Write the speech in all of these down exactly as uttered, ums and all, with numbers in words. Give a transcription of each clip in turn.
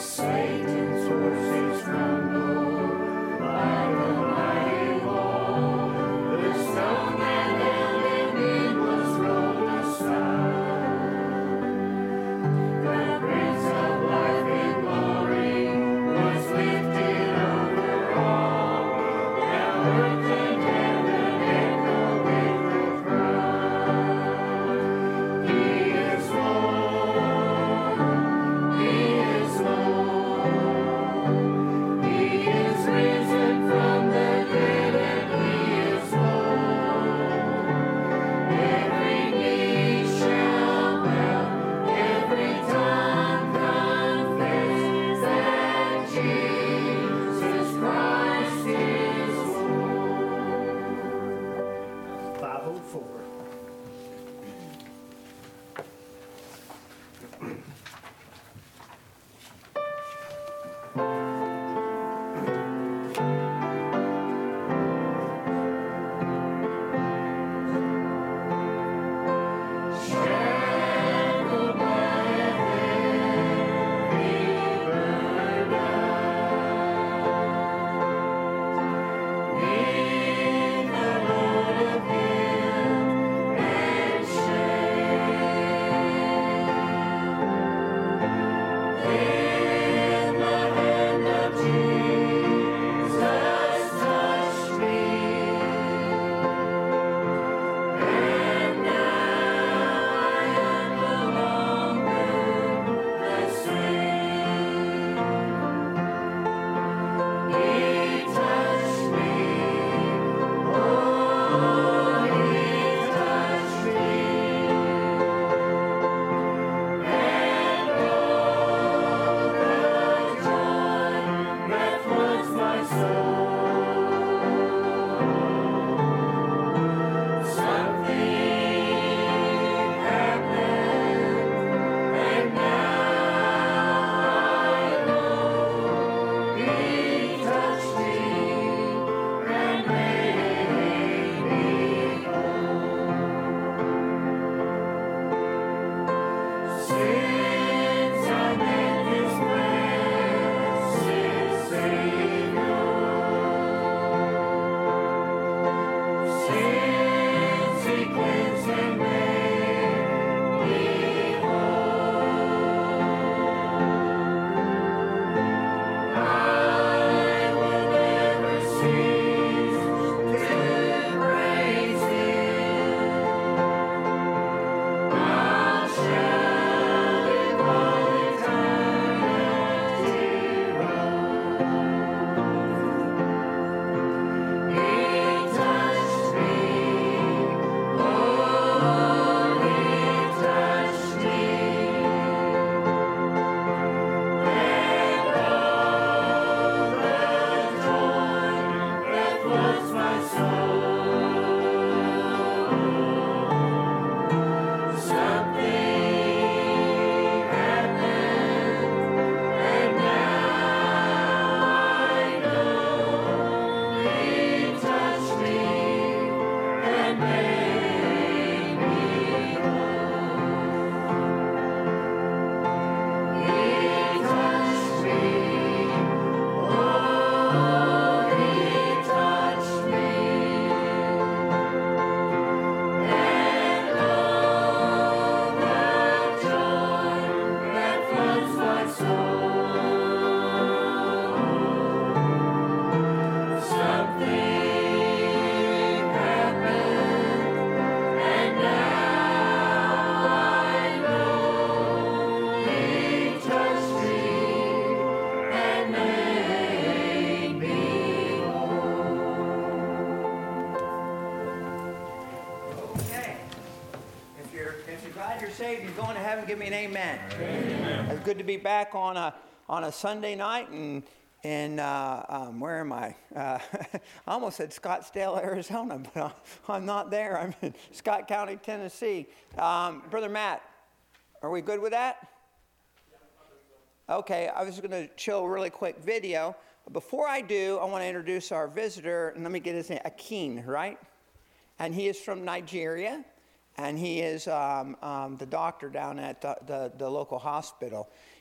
Satan's forces crumble like a mighty wall. The stone that held him in was rolled aside. The Prince of Life in glory was lifted over all. Now earth and heaven echo with the cry. He is Lord. He is Lord. He is risen from the dead, and He is Lord. Every knee shall bow, every tongue confess that Jesus Christ is Lord. five oh four. Shackled by heavy burden, neath the load of guilt and shame, then the hand of Jesus touched me, and now I am no longer the same. He touched me, oh, He touched me, and all the joy that floods my soul. Something happened, and now I know He touched me and made me whole. Since I met this blessed Savior, since He cleansed and made me whole, I will never cease to praise Him. I'll shout it while eternity rolls. He touched me, oh, He touched me, and all the joy that floods my soul. Something happened, and now I know He touched me and made me whole. He touched me, oh, He touched me, and all the joy that floods my soul. Something happened, and now I know He touched me and made me whole. Okay. If you're if you're glad you're saved, you're going to heaven, give me an amen. Amen. It's good to be back on a on a Sunday night and and uh, um, where am I? Uh, I almost said Scottsdale, Arizona, but I'm, I'm not there. I'm in Scott County, Tennessee. Um, Brother Matt, are we good with that? Okay, I was going to show a really quick video. Before I do, I want to introduce our visitor, and let me get his name, Akin, right? And he is from Nigeria. and he is um, um, the doctor down at the, the, the local hospital.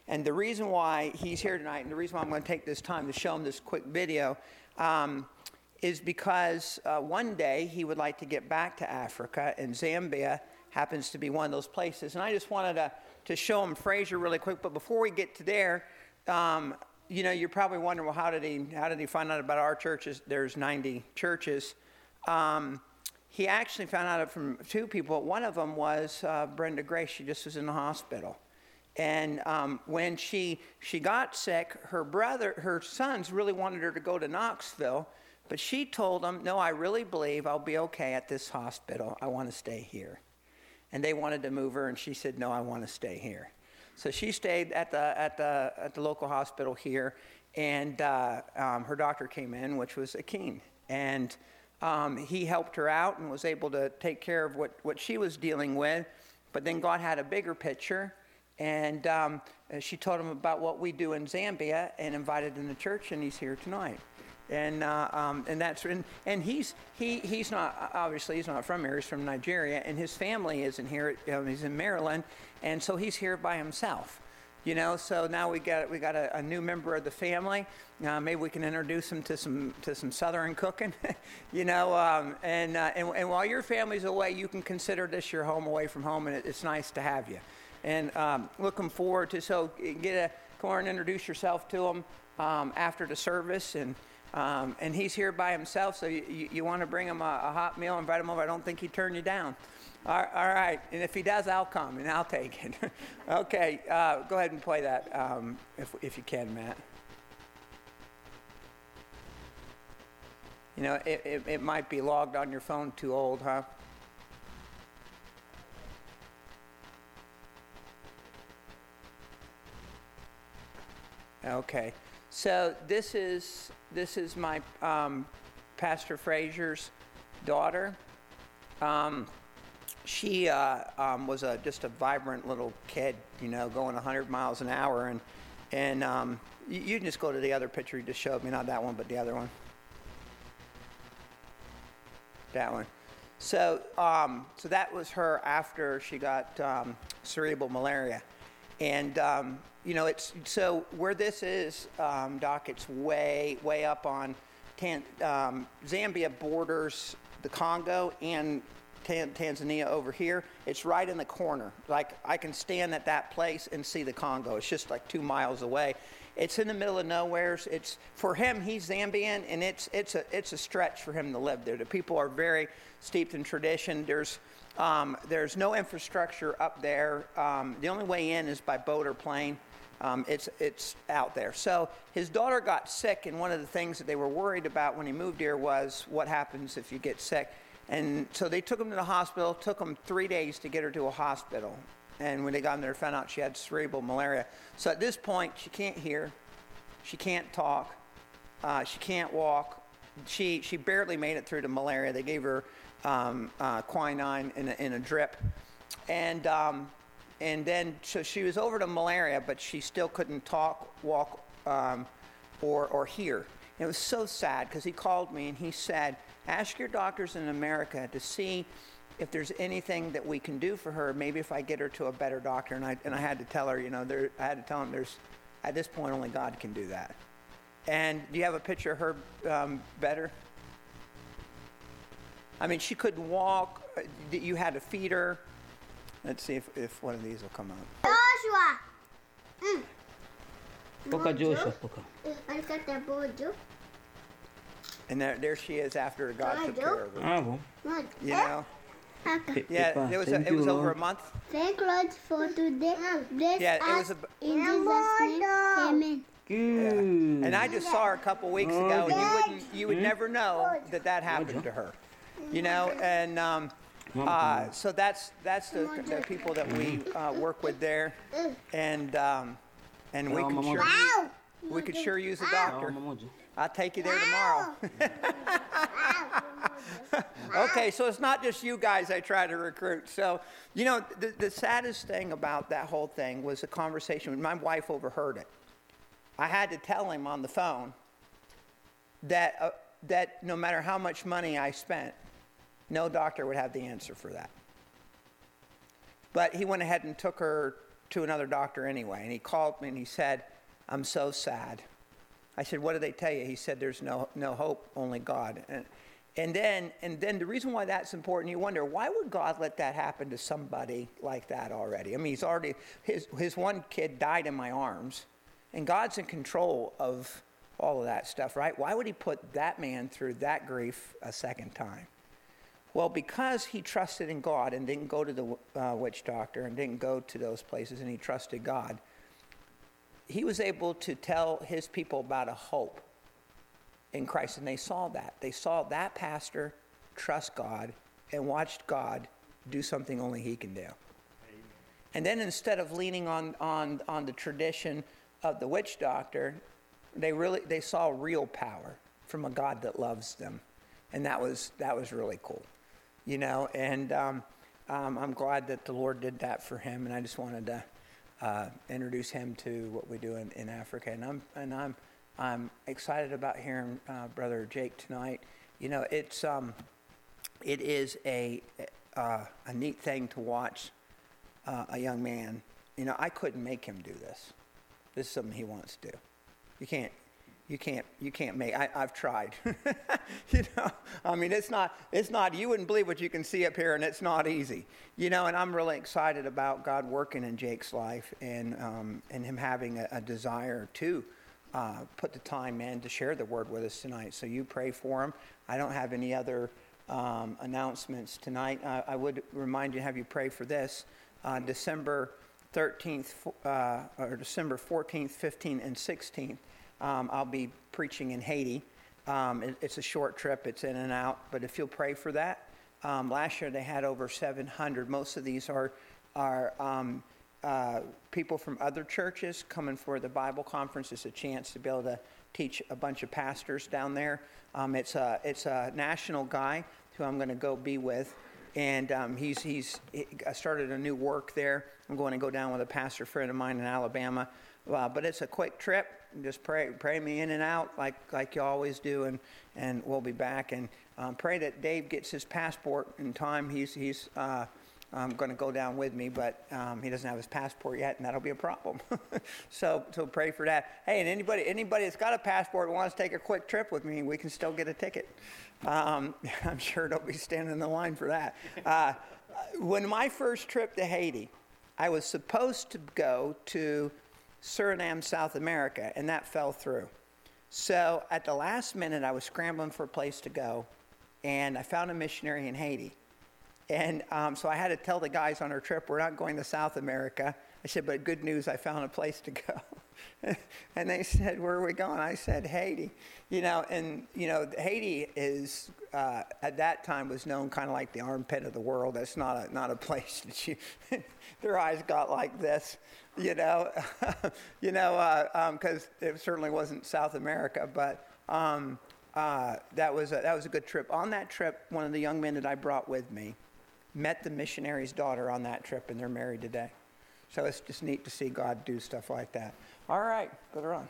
And the reason why he's here tonight, and the reason why I'm going to take this time to show him this quick video, um, is because uh, one day he would like to get back to Africa, and Zambia happens to be one of those places. And I just wanted to, to show him Fraser really quick. But before we get to there, um, you know, you're probably wondering, well, how did he how did he find out about our churches? There's ninety churches. Um, he actually found out from two people. One of them was uh, Brenda Grace. She just was in the hospital. And um, when she she got sick, her brother, her sons really wanted her to go to Knoxville. But she told them, no, I really believe I'll be okay at this hospital. I want to stay here. And they wanted to move her, and she said, no, I want to stay here. So she stayed at the at the at the local hospital here, and uh, um, her doctor came in, which was Akeem, and um, he helped her out and was able to take care of what, what she was dealing with. But then God had a bigger picture, and um, she told him about what we do in Zambia and invited him to church, and he's here tonight. And uh, um, and that's and, and he's he he's not obviously he's not from here. He's from Nigeria, and his family isn't here. Um, he's in Maryland, and so he's here by himself. You know, so now we got we got a, a new member of the family. Uh, maybe we can introduce him to some to some Southern cooking. you know, um, and, uh, and and while your family's away, you can consider this your home away from home, and it, it's nice to have you. And um, looking forward to so get a come over and introduce yourself to him um, after the service and. Um, and he's here by himself, so you, you, you want to bring him a, a hot meal, invite him over. I don't think he'd turn you down. All, all right, and if he does, I'll come and I'll take it. okay, uh, go ahead and play that um, if, if you can, Matt. You know, it, it, it might be logged on your phone too old, huh? Okay. So this is this is my um, Pastor Fraser's daughter. Um, she uh, um, was a just a vibrant little kid, you know, going one hundred miles an hour, and and um, you, you can just go to the other picture you just showed me, not that one, but the other one. That one. So um, so that was her after she got um, cerebral malaria, and. Um, You know, it's so where this is, um, Doc, it's way, way up on Tan, um, Zambia borders the Congo and Tan, Tanzania over here. It's right in the corner. Like, I can stand at that place and see the Congo. It's just like two miles away. It's in the middle of nowhere. It's for him, he's Zambian, and it's it's a it's a stretch for him to live there. The people are very steeped in tradition. There's um, there's no infrastructure up there. Um, the only way in is by boat or plane. Um, it's it's out there. So his daughter got sick, and one of the things that they were worried about when he moved here was what happens if you get sick. And so they took him to the hospital. Took him three days to get her to a hospital. And when they got him there, found out she had cerebral malaria. So at this point, she can't hear, she can't talk, uh, she can't walk. She she barely made it through the malaria. They gave her um, uh, quinine in a, in a drip, and. Um, And then, so she was over to malaria, but she still couldn't talk, walk, um, or, or hear. And it was so sad because he called me and he said, ask your doctors in America to see if there's anything that we can do for her, maybe if I get her to a better doctor. And I, and I had to tell her, you know, there, I had to tell him there's, at this point, only God can do that. And do you have a picture of her um, better? I mean, she couldn't walk. You had to feed her. Let's see if, if one of these will come up. Joshua! Mm. Poka Joshua, Poka. And there, there she is after God took care of her. Ah, bom. You know? Pe- Yeah, Pepa, it was a, thank it was you, over a Lord. month. Thank Lord for today. Bless Yeah, it was us a- in Jesus' name. Amen. Good. And I just saw her a couple weeks ago, and you wouldn't, you would never know that that happened to her. You know, and um, uh, so that's that's the, the people that we uh, work with there, and um, and we could sure use, we could sure use a doctor. I'll take you there tomorrow. Okay, so it's not just you guys I try to recruit. So, you know, the, the saddest thing about that whole thing was a conversation when my wife overheard it. I had to tell him on the phone that uh, that no matter how much money I spent, no doctor would have the answer for that. But he went ahead and took her to another doctor anyway. And he called me and he said, I'm so sad. I said, what did they tell you? He said, there's no no hope, only God. And, and then and then the reason why that's important, you wonder, why would God let that happen to somebody like that already? I mean, he's already, his, his one kid died in my arms, and God's in control of all of that stuff, right? Why would he put that man through that grief a second time? Well, because he trusted in God and didn't go to the uh, witch doctor and didn't go to those places, and he trusted God, he was able to tell his people about a hope in Christ, and they saw that. They saw that pastor trust God and watched God do something only he can do. Amen. And then instead of leaning on, on, on the tradition of the witch doctor, they really they saw real power from a God that loves them, and that was that was really cool. You know, and um, um, I'm glad that the Lord did that for him, and I just wanted to uh, introduce him to what we do in, in Africa. And I'm and I'm I'm excited about hearing uh, Brother Jake tonight. You know, it's um, it is a uh, a neat thing to watch uh, a young man. You know, I couldn't make him do this. This is something he wants to do. You can't. You can't, you can't make, I, I've tried, you know, I mean, it's not, it's not, you wouldn't believe what you can see up here, and it's not easy, you know, and I'm really excited about God working in Jake's life, and um, and him having a, a desire to uh, put the time in to share the word with us tonight. So you pray for him. I don't have any other um, announcements tonight. Uh, I would remind you, have you pray for this, uh, December thirteenth, uh, or December fourteenth, fifteenth, and sixteenth. Um, I'll be preaching in Haiti. Um, it, it's a short trip. It's in and out. But if you'll pray for that. Um, last year they had over seven hundred. Most of these are are um, uh, people from other churches coming for the Bible conference. It's a chance to be able to teach a bunch of pastors down there. Um, it's a it's a national guy who I'm going to go be with. And um, he's he's he started a new work there. I'm going to go down with a pastor friend of mine in Alabama. Uh, but it's a quick trip. Just pray pray me in and out like like you always do, and and we'll be back. And um, pray that Dave gets his passport in time. He's he's uh, um, going to go down with me, but um, he doesn't have his passport yet, and that'll be a problem. so so pray for that. Hey, and anybody anybody that's got a passport and wants to take a quick trip with me, we can still get a ticket. Um, I'm sure don't be standing in the line for that. Uh, when my first trip to Haiti, I was supposed to go to Suriname, South America, and that fell through. So at the last minute, I was scrambling for a place to go, and I found a missionary in Haiti. And um, so I had to tell the guys on our trip, we're not going to South America. I said, but good news, I found a place to go. And they said, where are we going? I said, Haiti. You know, and, you know, Haiti is, uh, at that time, was known kind of like the armpit of the world. That's not a, not a place that you, their eyes got like this, you know, you know, because uh, um, it certainly wasn't South America, but um, uh, that was a, that was a good trip. On that trip, one of the young men that I brought with me met the missionary's daughter on that trip, and they're married today. So it's just neat to see God do stuff like that. All right, put her on.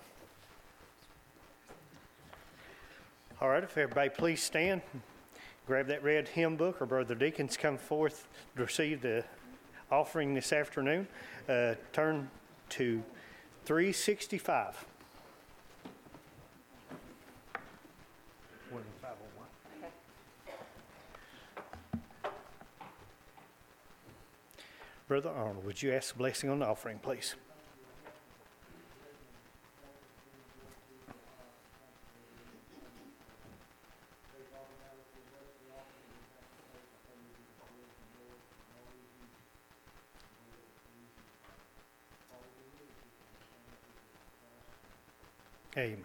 All right, if everybody please stand, grab that red hymn book, or Brother Deacons come forth to receive the offering this afternoon. Uh, turn to three sixty-five. Brother Arnold, would you ask a blessing on the offering, please? Amen.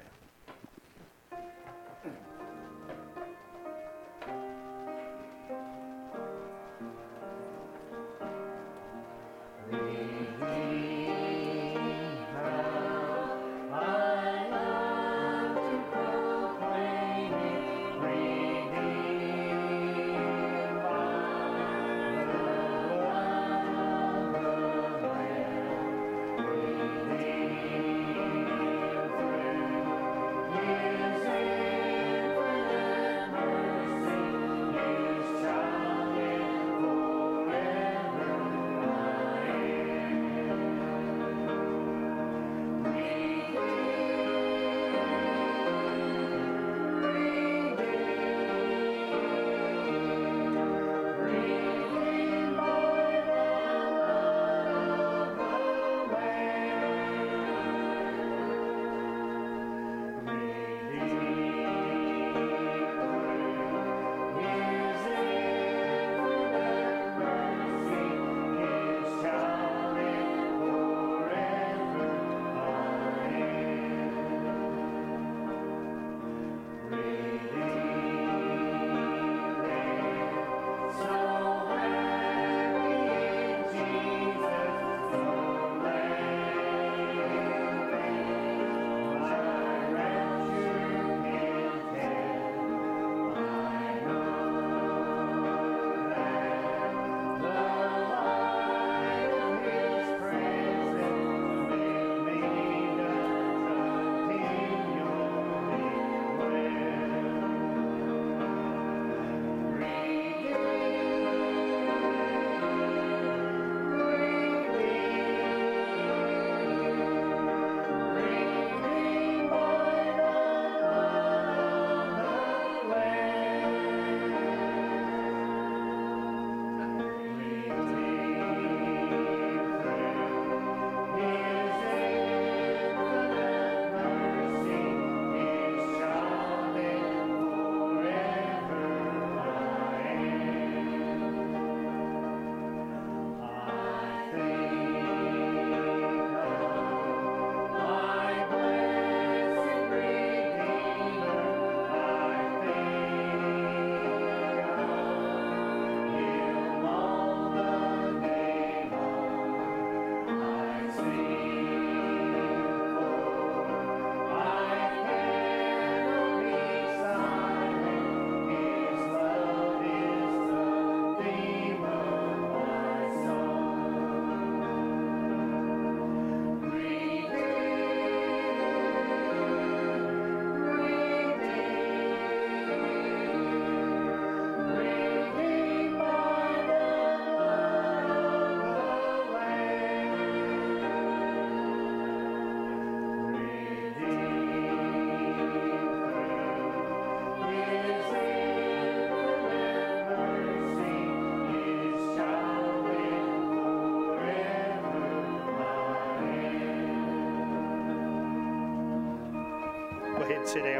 Go ahead and sit down.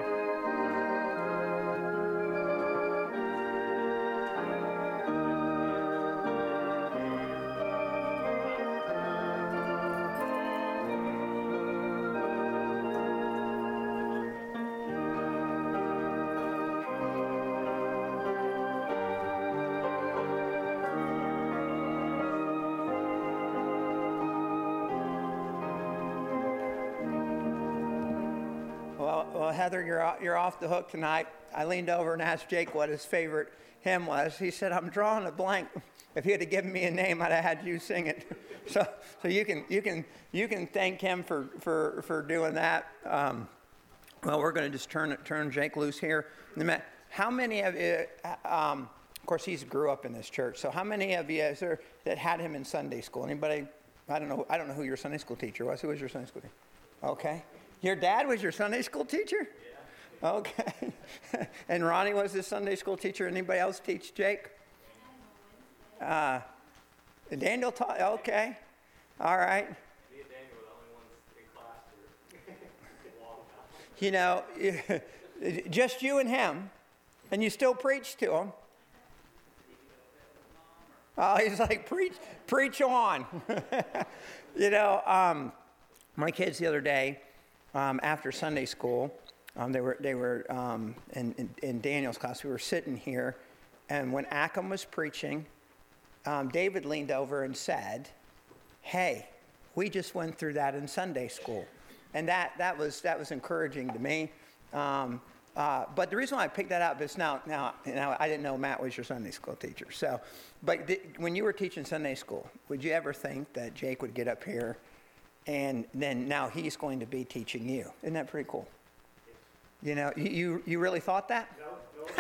Well, well, Heather, you're off, you're off the hook tonight. I leaned over and asked Jake what his favorite hymn was. He said, "I'm drawing a blank. If he had given me a name, I'd have had you sing it." So, so you can you can you can thank him for for for doing that. Um, well, we're going to just turn turn Jake loose here. How many of you? Um, of course, he's grew up in this church. So, how many of you is there that had him in Sunday school? Anybody? I don't know. I don't know who your Sunday school teacher was. Who was your Sunday school teacher? Okay. Your dad was your Sunday school teacher? Yeah. Okay. And Ronnie was his Sunday school teacher. Anybody else teach Jake? Uh, Daniel taught, okay. All right. Me and Daniel were the only ones in class for a long time. You know, just you and him, and you still preach to him. Oh, he's like, preach, preach on. You know, um, my kids the other day, Um, after Sunday school, um, they were they were um, in, in, in Daniel's class. We were sitting here, and when Ackham was preaching, um, David leaned over and said, "Hey, we just went through that in Sunday school," and that that was that was encouraging to me. Um, uh, but the reason why I picked that up is now now now I didn't know Matt was your Sunday school teacher. So, but th- when you were teaching Sunday school, would you ever think that Jake would get up here? And then now he's going to be teaching you. Isn't that pretty cool? You know, you you, you really thought that? No, no. I,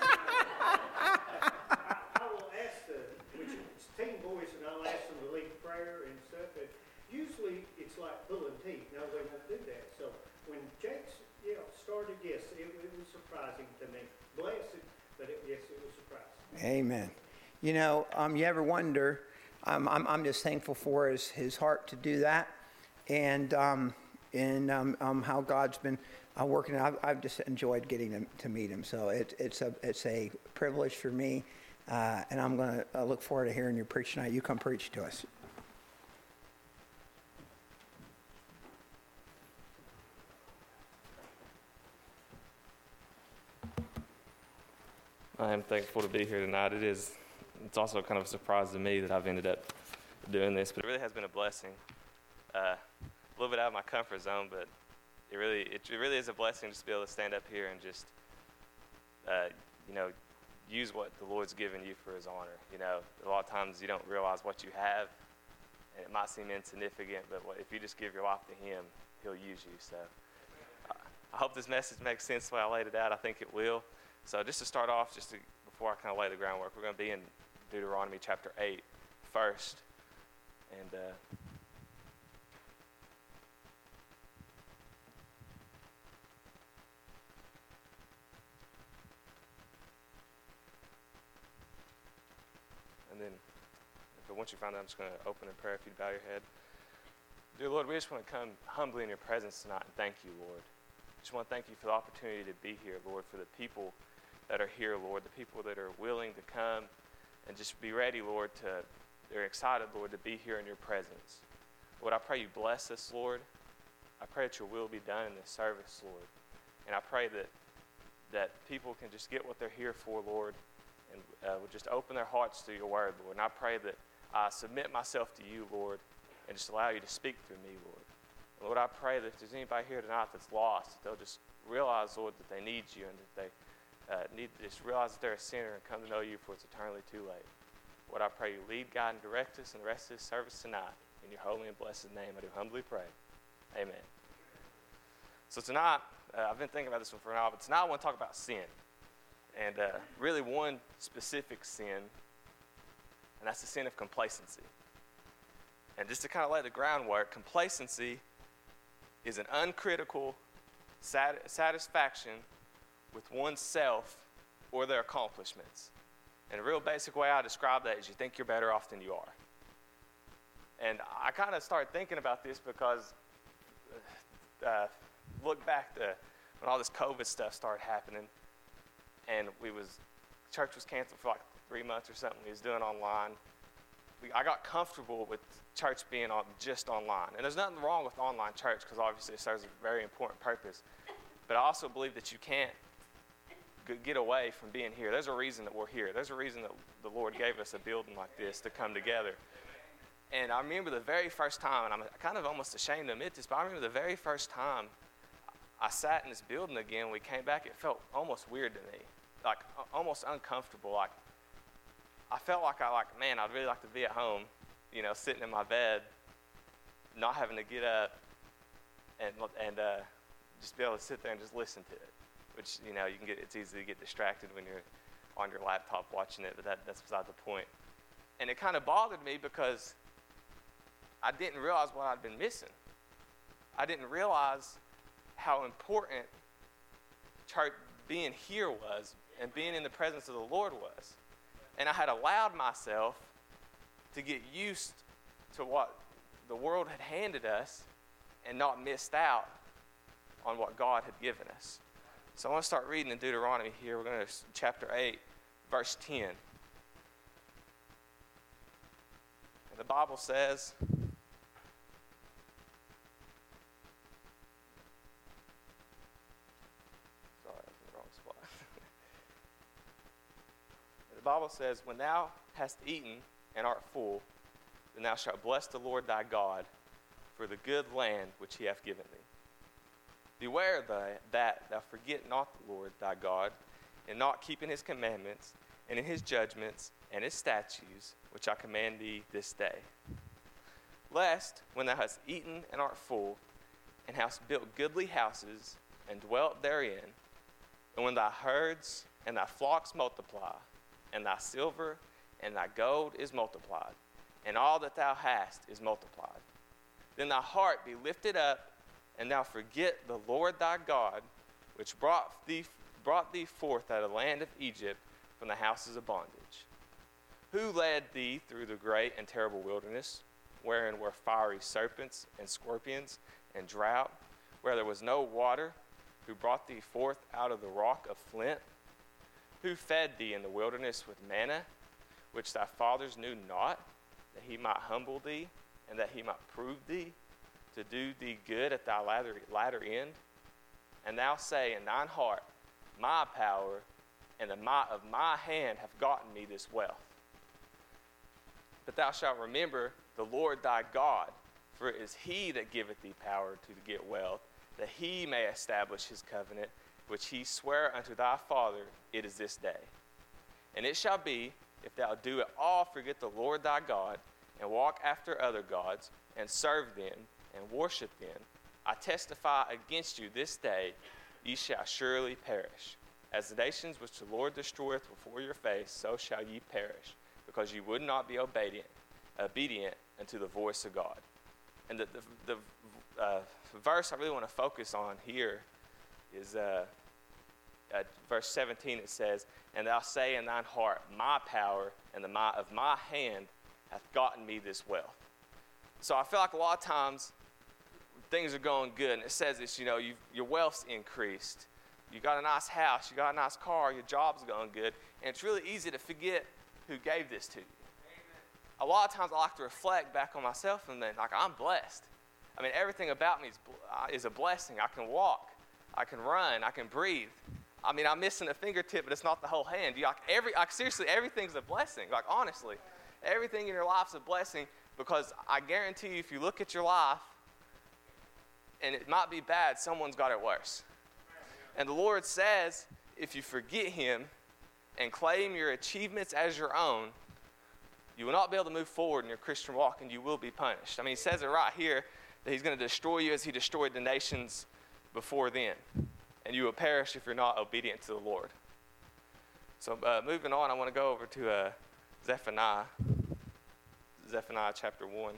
I will ask the, which is teen boys, and I'll ask them to lead prayer and stuff. And usually it's like pulling teeth. No, they won't do that. So when Jake's, you know, started, yes, it, it was surprising to me. Blessed, but it, yes, it was surprising. Amen. You know, um, you ever wonder? Um, I'm I'm just thankful for his his heart to do that. And um, and um, um, how God's been uh, working. I've, I've just enjoyed getting to, to meet him. So it, it's a it's a privilege for me, uh, and I'm going to uh, look forward to hearing you preach tonight. You come preach to us. I am thankful to be here tonight. It is, it's also kind of a surprise to me that I've ended up doing this, but it really has been a blessing. Uh, a little bit out of my comfort zone, but it really, it, it really is a blessing just to be able to stand up here and just, uh, you know, use what the Lord's given you for His honor. You know, a lot of times you don't realize what you have, and it might seem insignificant, but what, if you just give your life to Him, He'll use you. So uh, I hope this message makes sense the way I laid it out. I think it will. So just to start off, just to, before I kind of lay the groundwork, we're going to be in Deuteronomy chapter eight first. And uh, and then, but once you find out, I'm just going to open in prayer if you'd bow your head. Dear Lord, we just want to come humbly in your presence tonight and thank you, Lord. Just want to thank you for the opportunity to be here, Lord, for the people that are here, Lord, the people that are willing to come and just be ready, Lord, to, they're excited, Lord, to be here in your presence. Lord, I pray you bless us, Lord. I pray that your will be done in this service, Lord. And I pray that that people can just get what they're here for, Lord, and uh, would just open their hearts to your word, Lord. And I pray that I submit myself to you, Lord, and just allow you to speak through me, Lord. Lord, I pray that if there's anybody here tonight that's lost, they'll just realize, Lord, that they need you and that they uh, need to just realize that they're a sinner and come to know you before it's eternally too late. Lord, I pray you lead, guide, and direct us in the rest of this service tonight. In your holy and blessed name, I do humbly pray. Amen. So tonight, uh, I've been thinking about this one for a while, but tonight I want to talk about sin. And uh, really one specific sin, and that's the sin of complacency. And just to kind of lay the groundwork, complacency is an uncritical sat- satisfaction with oneself or their accomplishments. And a real basic way I describe that is you think you're better off than you are. And I kind of started thinking about this because, uh, look back to when all this COVID stuff started happening, and we was, church was canceled for like three months or something. We was doing online. We, I got comfortable with church being on, just online. And there's nothing wrong with online church because obviously it serves a very important purpose. But I also believe that you can't g- get away from being here. There's a reason that we're here. There's a reason that the Lord gave us a building like this to come together. And I remember the very first time, and I'm kind of almost ashamed to admit this, but I remember the very first time I sat in this building again, we came back, it felt almost weird to me, like almost uncomfortable. Like I felt like I like, man, I'd really like to be at home, you know, sitting in my bed, not having to get up and and uh, just be able to sit there and just listen to it, which, you know, you can get, it's easy to get distracted when you're on your laptop watching it, but that, that's beside the point. And it kind of bothered me because I didn't realize what I'd been missing. I didn't realize how important church being here was and being in the presence of the Lord was. And I had allowed myself to get used to what the world had handed us and not missed out on what God had given us. So I want to start reading in Deuteronomy here. We're going to chapter eight, verse ten. And the Bible says, the Bible says, when thou hast eaten and art full, then thou shalt bless the Lord thy God for the good land which he hath given thee. Beware thy, that thou forget not the Lord thy God, in not keeping his commandments, and in his judgments, and his statutes, which I command thee this day. Lest, when thou hast eaten and art full, and hast built goodly houses, and dwelt therein, and when thy herds and thy flocks multiply, and thy silver and thy gold is multiplied, and all that thou hast is multiplied, then thy heart be lifted up, and thou forget the Lord thy God, which brought thee, brought thee forth out of the land of Egypt from the houses of bondage, who led thee through the great and terrible wilderness, wherein were fiery serpents and scorpions and drought, where there was no water, who brought thee forth out of the rock of flint, who fed thee in the wilderness with manna, which thy fathers knew not, that he might humble thee, and that he might prove thee, to do thee good at thy latter, latter end? And thou say in thine heart, my power and the might of my hand have gotten me this wealth. But thou shalt remember the Lord thy God, for it is he that giveth thee power to get wealth, that he may establish his covenant, which he sware unto thy father, it is this day. And it shall be, if thou do at all forget the Lord thy God, and walk after other gods, and serve them, and worship them, I testify against you this day, ye shall surely perish. As the nations which the Lord destroyeth before your face, so shall ye perish, because ye would not be obedient, obedient unto the voice of God. And the, the, the uh, verse I really want to focus on here is uh, uh, verse seventeen. It says, and thou say in thine heart, my power and the might of my hand hath gotten me this wealth. So I feel like a lot of times things are going good, and it says this, you know, you've, your wealth's increased. You got a nice house, you got a nice car, your job's going good, and it's really easy to forget who gave this to you. Amen. A lot of times I like to reflect back on myself and then, like, I'm blessed. I mean, everything about me is, is a blessing. I can walk, I can run, I can breathe. I mean, I'm missing a fingertip, but it's not the whole hand. You, like, every, like, seriously, everything's a blessing. Like, honestly, everything in your life's a blessing, because I guarantee you, if you look at your life, and it might be bad, someone's got it worse. And the Lord says, if you forget him and claim your achievements as your own, you will not be able to move forward in your Christian walk, and you will be punished. I mean, he says it right here, that he's going to destroy you as he destroyed the nations before then. And you will perish if you're not obedient to the Lord. So uh, moving on, I want to go over to uh, Zephaniah. Zephaniah chapter one.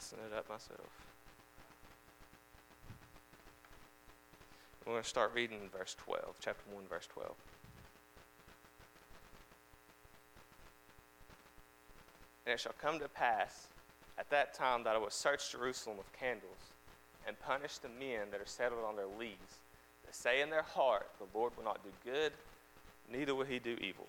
messing it up myself. We're going to start reading in verse twelve, chapter one, verse twelve. And it shall come to pass at that time that I will search Jerusalem with candles and punish the men that are settled on their lees, that say in their heart, the Lord will not do good, neither will he do evil.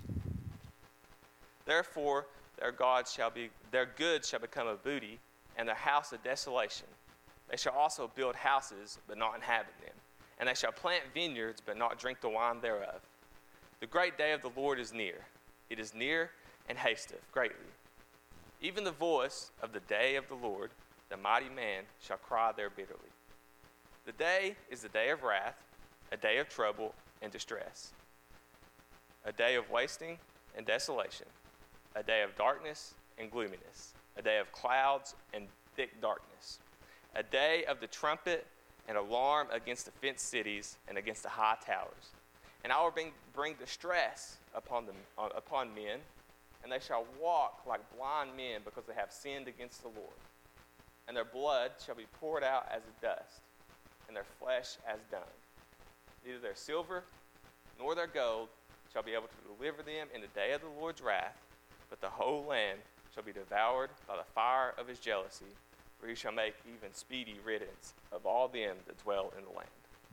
Therefore, their God shall be, their goods shall become a booty, and their house a desolation. They shall also build houses, but not inhabit them. And they shall plant vineyards, but not drink the wine thereof. The great day of the Lord is near. It is near and hasteth greatly. Even the voice of the day of the Lord, the mighty man, shall cry there bitterly. The day is the day of wrath, a day of trouble and distress, a day of wasting and desolation, a day of darkness and gloominess, a day of clouds and thick darkness, a day of the trumpet and alarm against the fenced cities and against the high towers. And I will bring, bring distress upon them, uh, upon men, and they shall walk like blind men because they have sinned against the Lord. And their blood shall be poured out as dust, and their flesh as dung. Neither their silver nor their gold shall be able to deliver them in the day of the Lord's wrath, but the whole land shall be devoured by the fire of his jealousy, for he shall make even speedy riddance of all them that dwell in the land.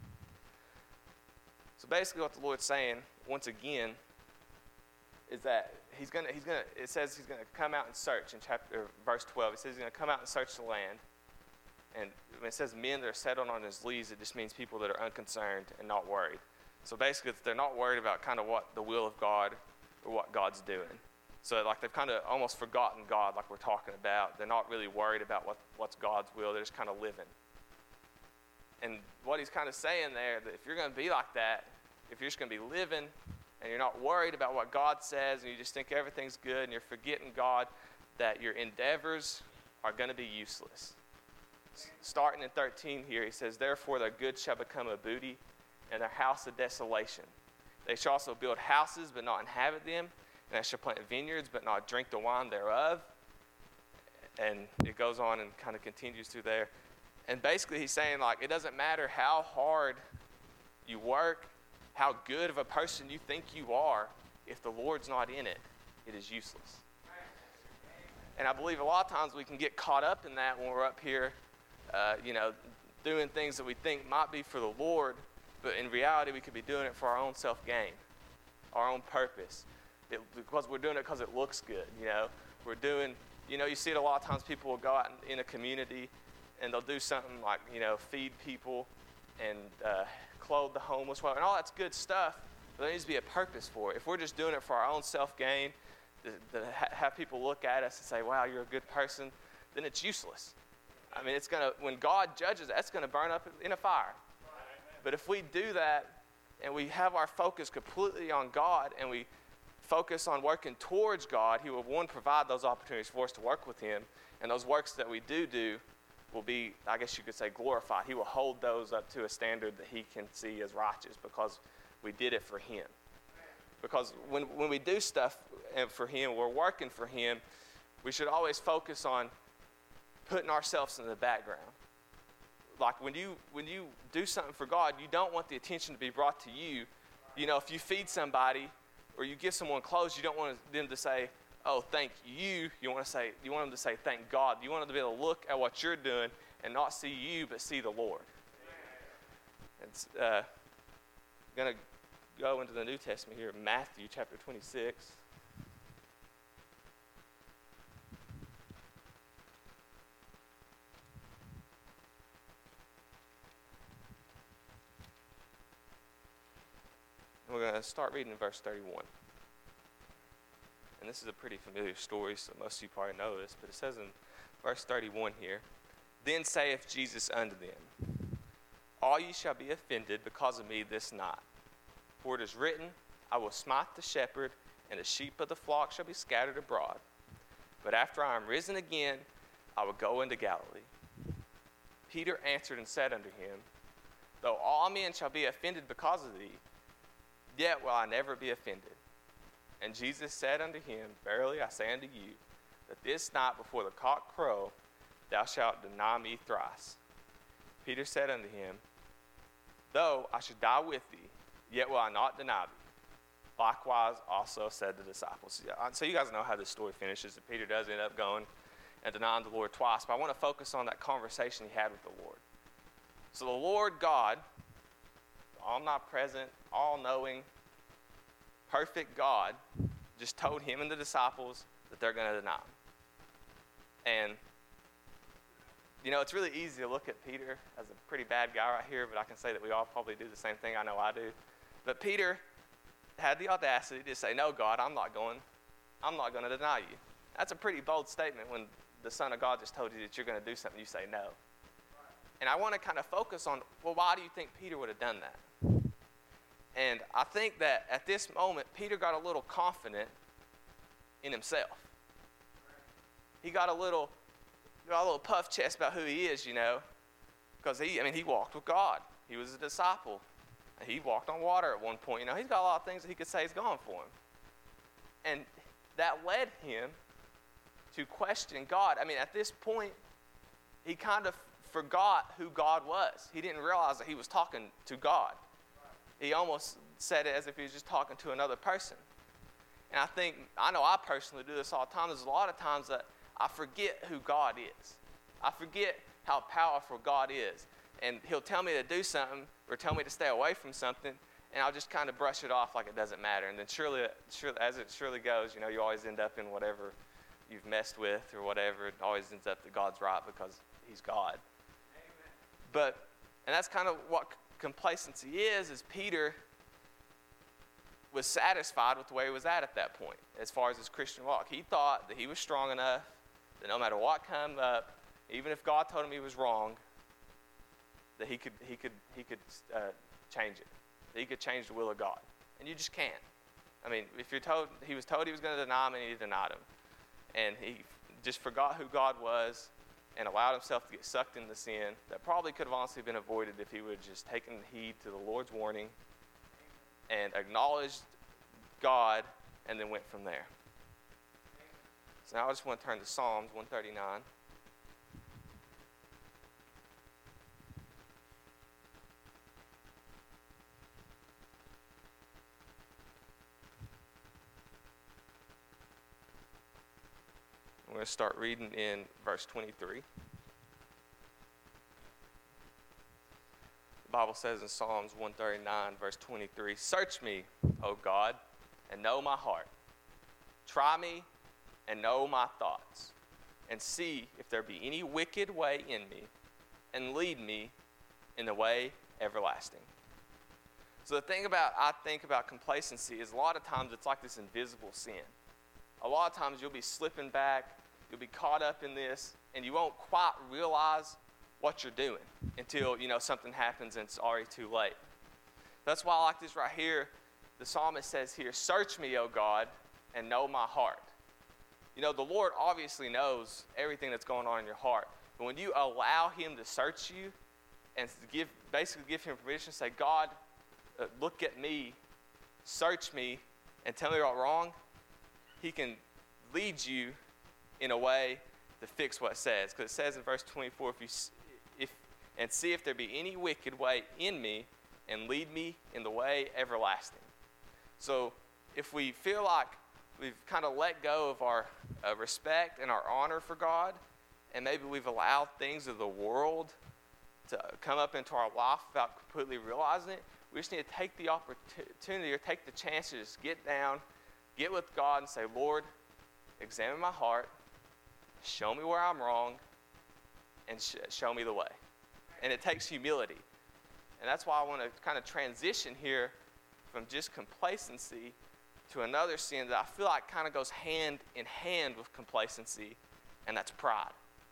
So basically what the Lord's saying, once again, is that he's gonna, he's gonna, it says he's gonna come out and search in chapter, verse twelve. It says he's gonna come out and search the land. And when it says men that are settled on his lees, it just means people that are unconcerned and not worried. So basically, they're not worried about kind of what the will of God or what God's doing. So like they've kind of almost forgotten God, like we're talking about. They're not really worried about what, what's God's will. They're just kind of living. And what he's kind of saying there, that if you're going to be like that, if you're just going to be living and you're not worried about what God says and you just think everything's good and you're forgetting God, that your endeavors are going to be useless. Starting in thirteen here, he says, therefore their goods shall become a booty, and their house a desolation. They shall also build houses, but not inhabit them, and they shall plant vineyards, but not drink the wine thereof. And it goes on and kind of continues through there. And basically he's saying, like, it doesn't matter how hard you work, how good of a person you think you are, if the Lord's not in it, it is useless. And I believe a lot of times we can get caught up in that when we're up here, uh, you know, doing things that we think might be for the Lord, but in reality we could be doing it for our own self-gain, our own purpose, it, because we're doing it because it looks good, you know. We're doing, you know, you see it a lot of times. People will go out in, in a community and they'll do something like, you know, feed people and uh, clothe the homeless, and all that's good stuff, but there needs to be a purpose for it. If we're just doing it for our own self-gain, to, to ha- have people look at us and say, wow, you're a good person, then it's useless. I mean, it's going to, when God judges, that's going to burn up in a fire. But if we do that and we have our focus completely on God and we focus on working towards God, he will, one, provide those opportunities for us to work with him, and those works that we do do will be, I guess you could say, glorified. He will hold those up to a standard that he can see as righteous because we did it for him. Because when, when we do stuff for him, we're working for him, we should always focus on putting ourselves in the background. Like when you when you do something for God, you don't want the attention to be brought to you. You know, if you feed somebody or you give someone clothes, you don't want them to say, oh, thank you. You want to say, you want them to say, thank God. You want them to be able to look at what you're doing and not see you, but see the Lord. It's uh, going to go into the New Testament here, Matthew chapter twenty-six. We're going to start reading in verse thirty-one. And this is a pretty familiar story, so most of you probably know this, but it says in verse thirty-one here, then saith Jesus unto them, all ye shall be offended because of me this night. For it is written, I will smite the shepherd, and the sheep of the flock shall be scattered abroad. But after I am risen again, I will go into Galilee. Peter answered and said unto him, though all men shall be offended because of thee, yet will I never be offended. And Jesus said unto him, verily I say unto you, that this night before the cock crow, thou shalt deny me thrice. Peter said unto him, though I should die with thee, yet will I not deny thee. Likewise also said the disciples. So you guys know how this story finishes. That Peter does end up going and denying the Lord twice. But I want to focus on that conversation he had with the Lord. So the Lord God, omnipresent, all-knowing, perfect God, just told him and the disciples that they're going to deny him. And, you know, it's really easy to look at Peter as a pretty bad guy right here, but I can say that we all probably do the same thing. I know I do. But Peter had the audacity to say, no, God, I'm not going. I'm not going to deny you. That's a pretty bold statement when the Son of God just told you that you're going to do something, you say no. And I want to kind of focus on, well, why do you think Peter would have done that? And I think that at this moment, Peter got a little confident in himself. He got a little, got a little puff chest about who he is, you know, because he, I mean, he walked with God. He was a disciple. He walked on water at one point. You know, he's got a lot of things that he could say is gone for him. And that led him to question God. I mean, at this point, he kind of forgot who God was. He didn't realize that he was talking to God. He almost said it as if he was just talking to another person. And I think, I know I personally do this all the time. There's a lot of times that I forget who God is. I forget how powerful God is. And he'll tell me to do something or tell me to stay away from something, and I'll just kind of brush it off like it doesn't matter. And then surely, surely, as it surely goes, you know, you always end up in whatever you've messed with or whatever. It always ends up that God's right because he's God. Amen. But, and that's kind of what complacency is, is Peter was satisfied with the way he was at at that point as far as his Christian walk. He thought that he was strong enough, that no matter what came up, even if God told him he was wrong, that he could he could he could uh, change it. That he could change the will of God, and you just can't. I mean, if you're told he was told he was going to deny him, and he denied him, and he just forgot who God was, and allowed himself to get sucked into sin. That probably could have honestly been avoided if he would have just taken heed to the Lord's warning, and acknowledged God, and then went from there. So now I just want to turn to Psalms one thirty-nine. I'm going to start reading in verse twenty-three. The Bible says in Psalms one thirty-nine, verse twenty-three, search me, O God, and know my heart. Try me and know my thoughts, and see if there be any wicked way in me, and lead me in the way everlasting. So the thing about, I think about complacency is a lot of times it's like this invisible sin. A lot of times you'll be slipping back, you'll be caught up in this, and you won't quite realize what you're doing until, you know, something happens and it's already too late. That's why I like this right here. The psalmist says here, search me, O God, and know my heart. You know, the Lord obviously knows everything that's going on in your heart. But when you allow him to search you and give, basically give him permission to say, God, uh, look at me, search me, and tell me what's wrong, he can lead you in a way to fix what it says. Because it says in verse twenty-four, if you, if and see if there be any wicked way in me, and lead me in the way everlasting. So if we feel like we've kind of let go of our uh, respect and our honor for God, and maybe we've allowed things of the world to come up into our life without completely realizing it, we just need to take the opportunity or take the chance to just get down, get with God and say, Lord, examine my heart, show me where I'm wrong, and sh- show me the way. And it takes humility. And that's why I want to kind of transition here from just complacency to another sin that I feel like kind of goes hand in hand with complacency, and that's pride.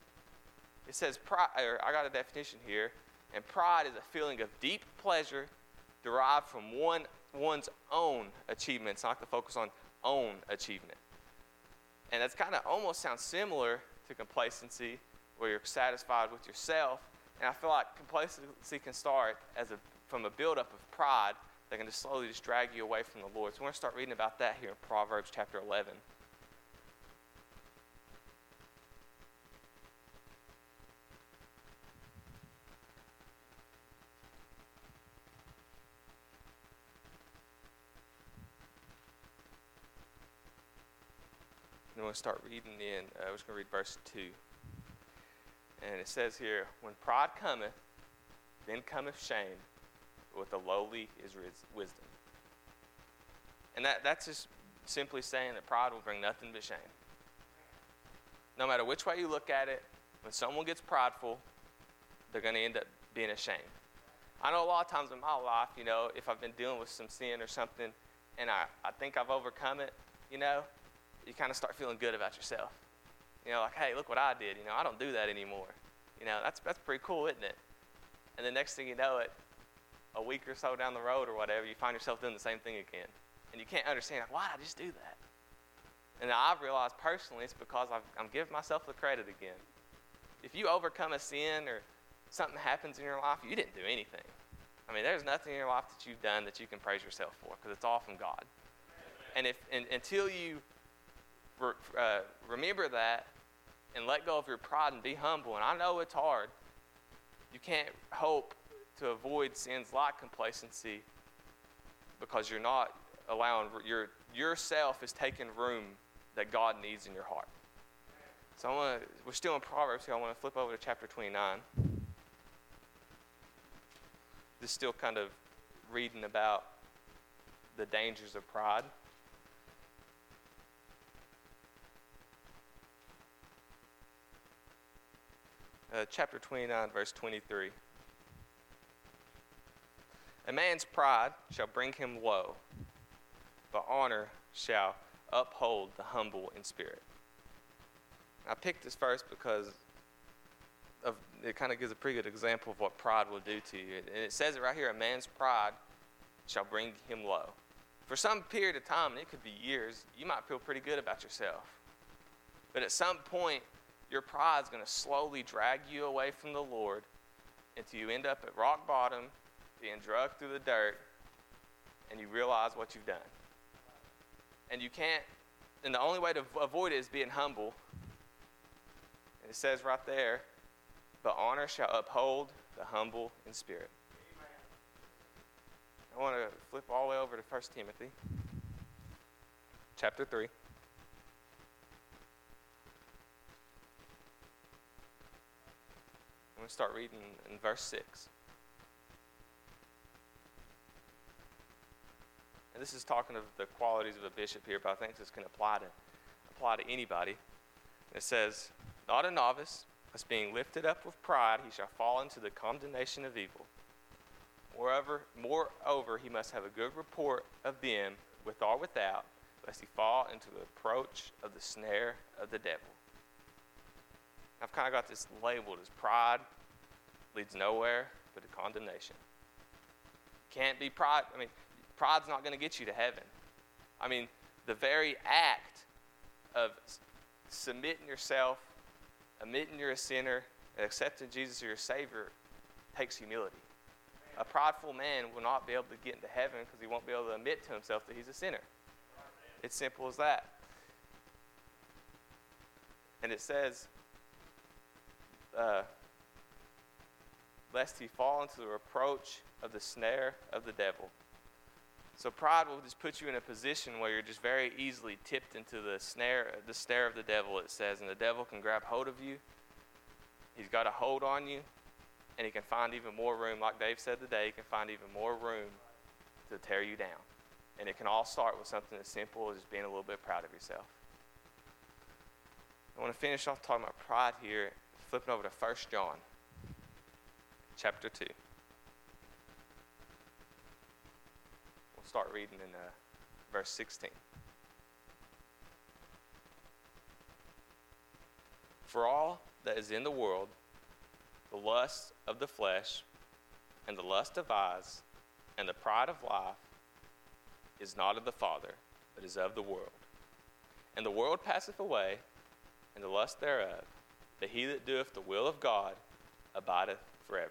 It says, pride, or I got a definition here, and pride is a feeling of deep pleasure derived from one one's own achievements. I like to focus on own achievement. And that's kind of almost sounds similar to complacency, where you're satisfied with yourself. And I feel like complacency can start as a from a buildup of pride that can just slowly just drag you away from the Lord. So we're going to start reading about that here in Proverbs chapter eleven. And we'll start reading in, uh, we're just going to read verse two. And it says here, when pride cometh, then cometh shame, but with the lowly is ris- wisdom. And that, that's just simply saying that pride will bring nothing but shame. No matter which way you look at it, when someone gets prideful, they're going to end up being ashamed. I know a lot of times in my life, you know, if I've been dealing with some sin or something, and I, I think I've overcome it, you know, you kind of start feeling good about yourself. You know, like, hey, look what I did. You know, I don't do that anymore. You know, that's that's pretty cool, isn't it? And the next thing you know it, a week or so down the road or whatever, you find yourself doing the same thing again. And you can't understand, like, why did I just do that? And I've realized personally it's because I've, I'm giving myself the credit again. If you overcome a sin or something happens in your life, you didn't do anything. I mean, there's nothing in your life that you've done that you can praise yourself for, because it's all from God. And if and, until you re, uh, remember that and let go of your pride and be humble, and I know it's hard, you can't hope to avoid sins like complacency because you're not allowing, your yourself is taking room that God needs in your heart. So I want to, we're still in Proverbs here. I want to flip over to chapter twenty-nine. This is still kind of reading about the dangers of pride. Uh, chapter twenty-nine, verse twenty-three. A man's pride shall bring him low, but honor shall uphold the humble in spirit. I picked this verse because of, it kind of gives a pretty good example of what pride will do to you. And it says it right here, a man's pride shall bring him low. For some period of time, and it could be years, you might feel pretty good about yourself. But at some point, your pride is going to slowly drag you away from the Lord until you end up at rock bottom, being drugged through the dirt, and you realize what you've done. And you can't, and the only way to avoid it is being humble. And it says right there, but honor shall uphold the humble in spirit. Amen. I want to flip all the way over to First Timothy, chapter three. I'm going to start reading in verse six. And this is talking of the qualities of a bishop here, but I think this can apply to apply to anybody. It says, not a novice, as being lifted up with pride, he shall fall into the condemnation of evil. Moreover, moreover, he must have a good report of them, with or without, lest he fall into the approach of the snare of the devil. I've kind of got this labeled as pride leads nowhere but to condemnation. Can't be pride. I mean, pride's not going to get you to heaven. I mean, the very act of submitting yourself, admitting you're a sinner, and accepting Jesus as your Savior takes humility. A prideful man will not be able to get into heaven because he won't be able to admit to himself that he's a sinner. It's simple as that. And it says, uh, lest he fall into the reproach of the snare of the devil. So pride will just put you in a position where you're just very easily tipped into the snare, the snare of the devil, it says, and the devil can grab hold of you. He's got a hold on you, and he can find even more room, like Dave said today, he can find even more room to tear you down. And it can all start with something as simple as just being a little bit proud of yourself. I want to finish off talking about pride here, flipping over to First John, chapter two. We'll start reading in uh, verse sixteen. For all that is in the world, the lust of the flesh, and the lust of eyes, and the pride of life, is not of the Father, but is of the world. And the world passeth away, and the lust thereof, but he that doeth the will of God abideth forever.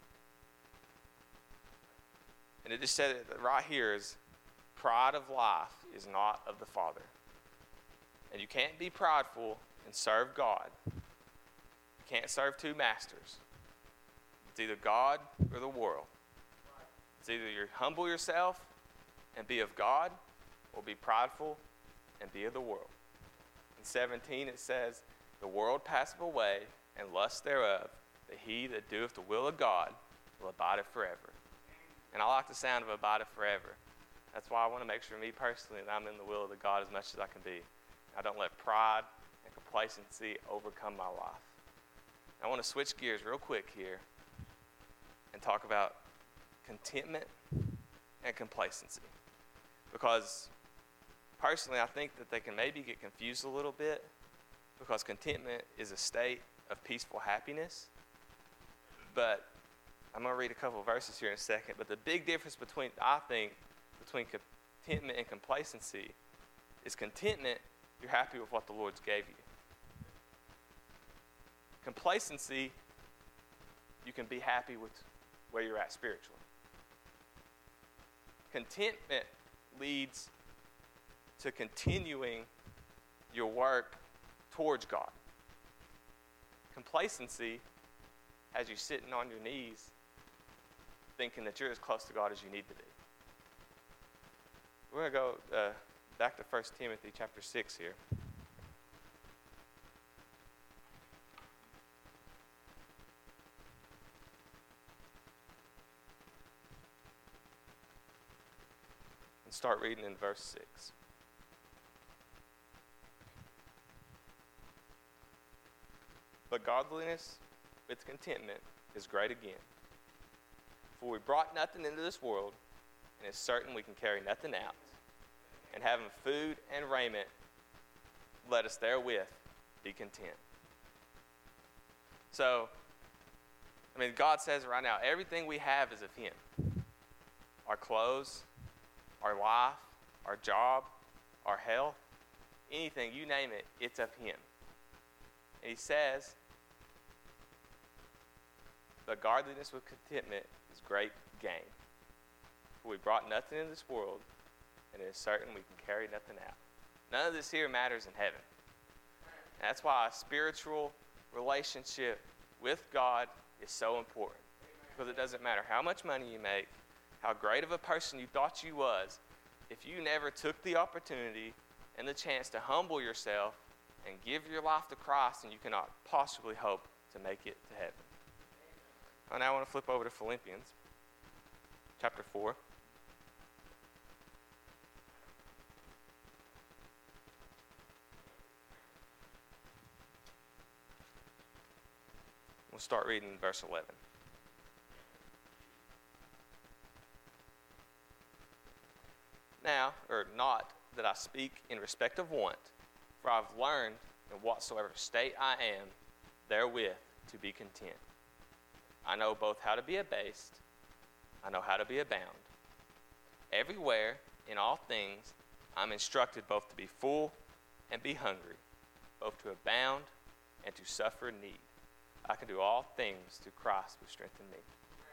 And it just said it right here is, pride of life is not of the Father. And you can't be prideful and serve God. You can't serve two masters. It's either God or the world. It's either you humble yourself and be of God, or be prideful and be of the world. And seventeen, it says, the world passeth away, and lust thereof, but he that doeth the will of God will abide forever. And I like the sound of abide forever. That's why I want to make sure, me personally, that I'm in the will of the God as much as I can be. I don't let pride and complacency overcome my life. I want to switch gears real quick here and talk about contentment and complacency. Because personally, I think that they can maybe get confused a little bit, because contentment is a state of peaceful happiness. But I'm going to read a couple of verses here in a second. But the big difference between, I think, between contentment and complacency is contentment, you're happy with what the Lord's gave you. Complacency, you can be happy with where you're at spiritually. Contentment leads to continuing your work towards God. Complacency has you sitting on your knees thinking that you're as close to God as you need to be. We're going to go uh, back to First Timothy chapter six here. And start reading in verse six. But godliness with contentment is great again. For we brought nothing into this world, and it's certain we can carry nothing out. And having food and raiment, let us therewith be content. So, I mean, God says right now, everything we have is of Him. Our clothes, our life, our job, our health, anything, you name it, it's of Him. And He says, but godliness with contentment is great gain. For we brought nothing into this world, and it is certain we can carry nothing out. None of this here matters in heaven. And that's why a spiritual relationship with God is so important. Because it doesn't matter how much money you make, how great of a person you thought you was, if you never took the opportunity and the chance to humble yourself and give your life to Christ, and you cannot possibly hope to make it to heaven. I now want to flip over to Philippians chapter four. We'll start reading in verse eleven. Now, or not that I speak in respect of want, for I've learned in whatsoever state I am, therewith to be content. I know both how to be abased, I know how to be abound. Everywhere, in all things, I'm instructed both to be full and be hungry, both to abound and to suffer need. I can do all things through Christ who strengthens me.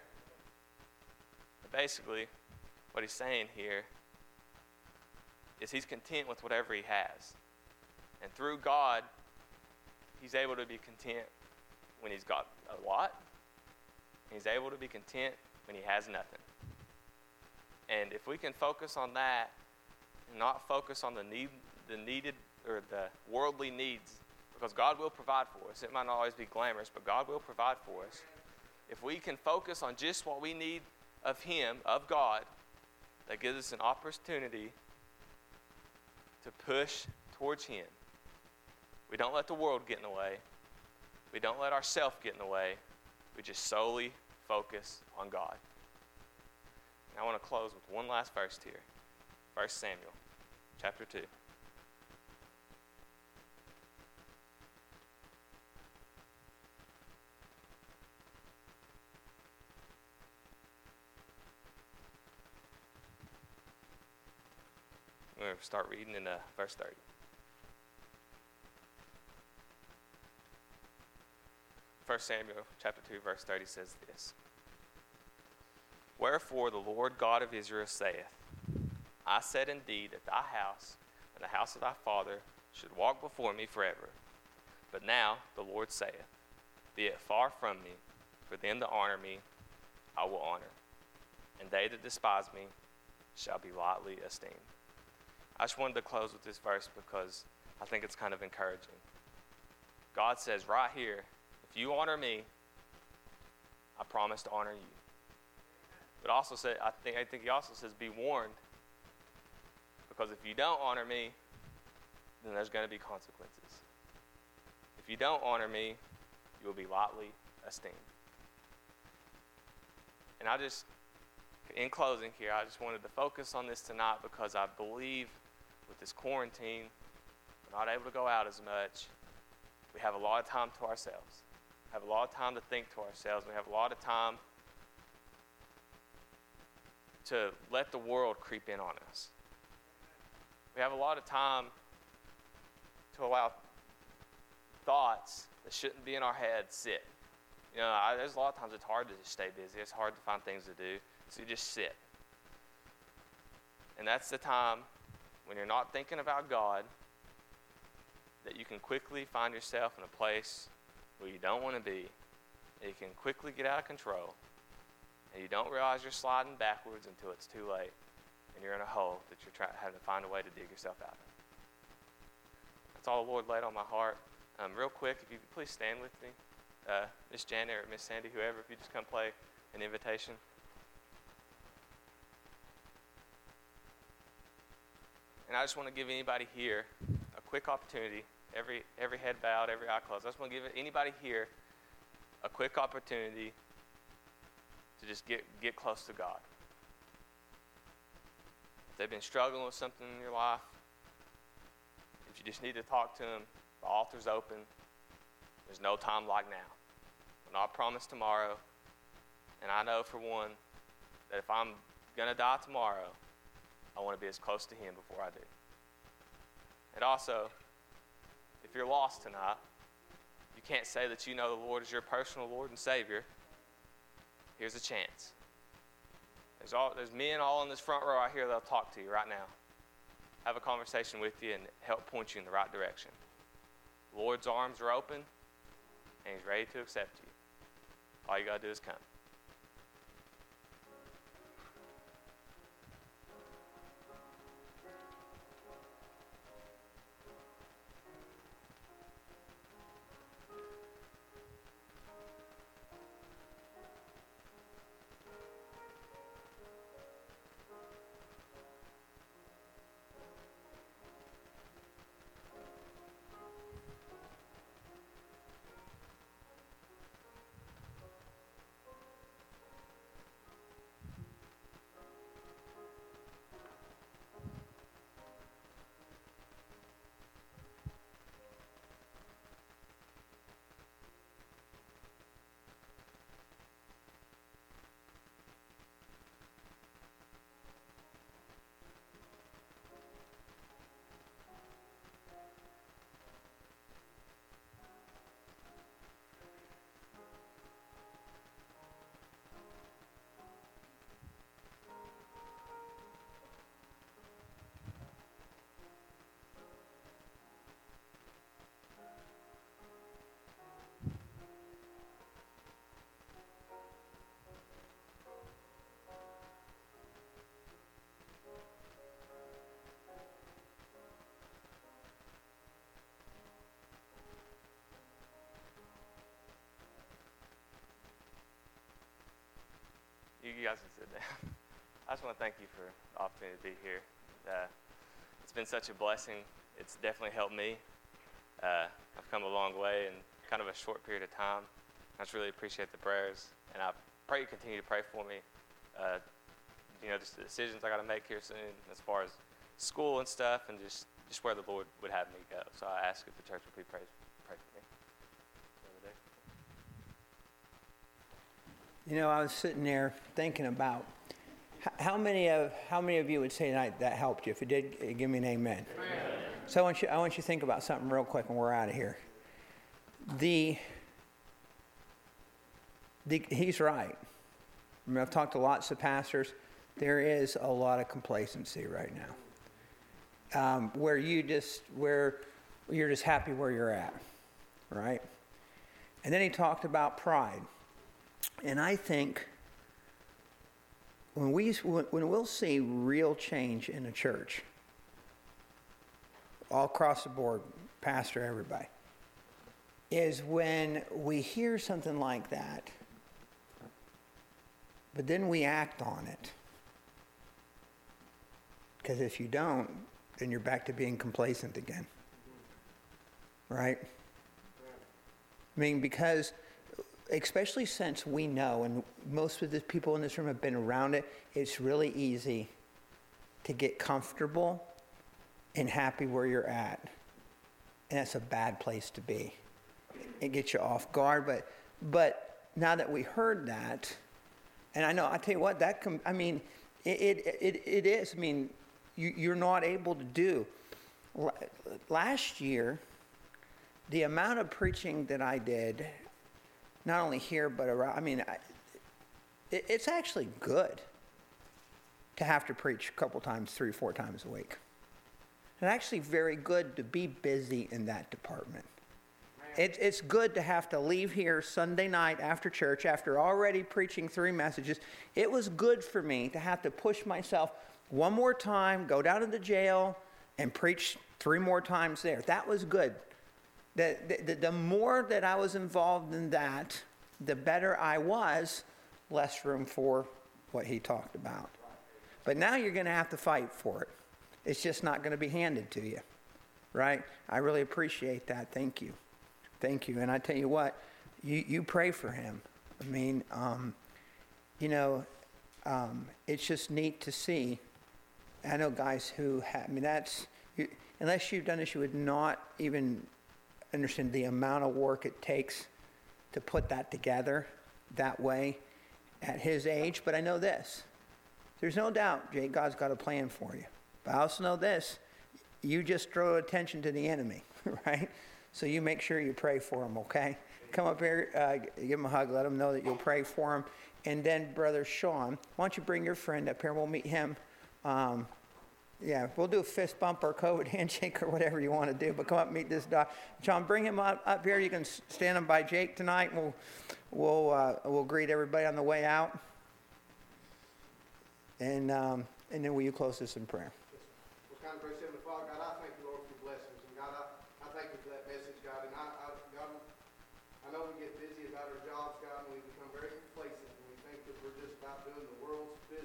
But basically, what he's saying here is he's content with whatever he has. And through God, he's able to be content when he's got a lot. And he's able to be content when he has nothing. And if we can focus on that and not focus on the need, the needed or the worldly needs, because God will provide for us. It might not always be glamorous, but God will provide for us. If we can focus on just what we need of Him, of God, that gives us an opportunity to push towards Him. We don't let the world get in the way. We don't let ourselves get in the way. We just solely focus on God. And I want to close with one last verse here. First Samuel, chapter two. We're going to start reading in uh, verse thirty. First Samuel chapter two, verse thirty says this. Wherefore the Lord God of Israel saith, I said indeed that thy house and the house of thy father should walk before me forever. But now the Lord saith, Be it far from me, for them that honor me I will honor, and they that despise me shall be lightly esteemed. I just wanted to close with this verse because I think it's kind of encouraging. God says right here, if you honor me, I promise to honor you. But also said, I think I think he also says, be warned, because if you don't honor me, then there's going to be consequences. If you don't honor me, you will be lightly esteemed. And I just, in closing here, I just wanted to focus on this tonight because I believe with this quarantine, we're not able to go out as much. We have a lot of time to ourselves. We have a lot of time to think to ourselves. We have a lot of time to let the world creep in on us. We have a lot of time to allow thoughts that shouldn't be in our head sit. You know, I, there's a lot of times it's hard to just stay busy. It's hard to find things to do, so you just sit. And that's the time when you're not thinking about God that you can quickly find yourself in a place where you don't want to be, and you can quickly get out of control, and you don't realize you're sliding backwards until it's too late, and you're in a hole that you're trying having to find a way to dig yourself out of. That's all the Lord laid on my heart. Um, real quick, if you could please stand with me. Uh, Miss Janet or Miss Sandy, whoever, if you just come play an invitation. And I just want to give anybody here a quick opportunity, every every head bowed, every eye closed. I just want to give anybody here a quick opportunity to just get, get close to God. If they've been struggling with something in your life, if you just need to talk to them, the altar's open. There's no time like now. We'll not promise tomorrow. And I know for one that if I'm going to die tomorrow, I want to be as close to him before I do. And also, if you're lost tonight, you can't say that you know the Lord is your personal Lord and Savior. Here's a chance. There's, all, there's men all in this front row right here that'll talk to you right now. Have a conversation with you and help point you in the right direction. The Lord's arms are open, and he's ready to accept you. All you got to do is come. You guys can sit down. I just want to thank you for the opportunity to be here. Uh, it's been such a blessing. It's definitely helped me. Uh, I've come a long way in kind of a short period of time. I just really appreciate the prayers, and I pray you continue to pray for me. Uh, you know, just the decisions I got to make here soon as far as school and stuff, and just, just where the Lord would have me go. So I ask if the church would please pray, pray for me. You know, I was sitting there thinking about h- how many of how many of you would say tonight that helped you. If it did, uh, give me an amen. Amen. So I want you I want you to think about something real quick, and we're out of here. The, the he's right. I mean, I've talked to lots of pastors. There is a lot of complacency right now, um, where you just where you're just happy where you're at, right? And then he talked about pride. And I think when we when we'll see real change in the church, all across the board, pastor, everybody, is when we hear something like that, but then we act on it. Because if you don't, then you're back to being complacent again. Right? I mean, because, especially since we know, and most of the people in this room have been around it, it's really easy to get comfortable and happy where you're at. And that's a bad place to be. It gets you off guard. But but now that we heard that, and I know, I tell you what, that, com- I mean, it, it, it, it is. I mean, you, you're not able to do. Last year, the amount of preaching that I did, not only here, but around, I mean, I, it, it's actually good to have to preach a couple times, three, four times a week. It's actually very good to be busy in that department. It, it's good to have to leave here Sunday night after church, after already preaching three messages. It was good for me to have to push myself one more time, go down to the jail, and preach three more times there. That was good. The, the, the more that I was involved in that, the better I was, less room for what he talked about. But now you're going to have to fight for it. It's just not going to be handed to you, right? I really appreciate that. Thank you. Thank you. And I tell you what, you, you pray for him. I mean, um, you know, um, it's just neat to see. I know guys who have, I mean, that's, you, unless you've done this, you would not even understand the amount of work it takes to put that together that way at his age. But I know this. There's no doubt, Jake, God's got a plan for you. But I also know this. You just draw attention to the enemy, right? So you make sure you pray for him, okay? Come up here, uh, give him a hug, let him know that you'll pray for him. And then, Brother Sean, why don't you bring your friend up here, and we'll meet him. Um, yeah, we'll do a fist bump or COVID handshake or whatever you want to do, but come up and meet this doc. John, bring him up, up here. You can stand him by Jake tonight, and we'll, we'll, uh, we'll greet everybody on the way out. And, um, and then will you close this in prayer? Most kind, gracious